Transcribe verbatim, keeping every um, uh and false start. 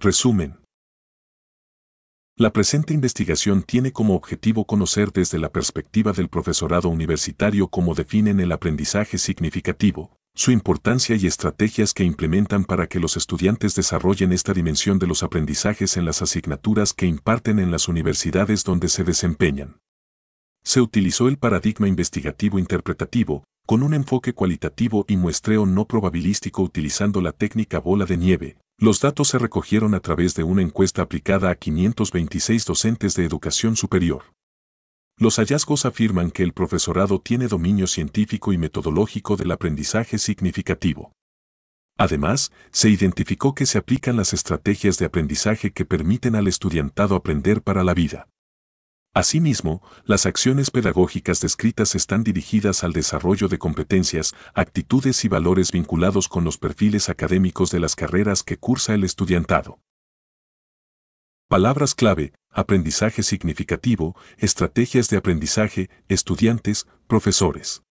Resumen. La presente investigación tiene como objetivo conocer desde la perspectiva del profesorado universitario cómo definen el aprendizaje significativo, su importancia y estrategias que implementan para que los estudiantes desarrollen esta dimensión de los aprendizajes en las asignaturas que imparten en las universidades donde se desempeñan. Se utilizó el paradigma investigativo interpretativo, con un enfoque cualitativo y muestreo no probabilístico utilizando la técnica bola de nieve. Los datos se recogieron a través de una encuesta aplicada a quinientos veintiséis docentes de educación superior. Los hallazgos afirman que el profesorado tiene dominio científico y metodológico del aprendizaje significativo. Además, se identificó que se aplican las estrategias de aprendizaje que permiten al estudiantado aprender para la vida. Asimismo, las acciones pedagógicas descritas están dirigidas al desarrollo de competencias, actitudes y valores vinculados con los perfiles académicos de las carreras que cursa el estudiantado. Palabras clave: aprendizaje significativo, estrategias de aprendizaje, estudiantes, profesores.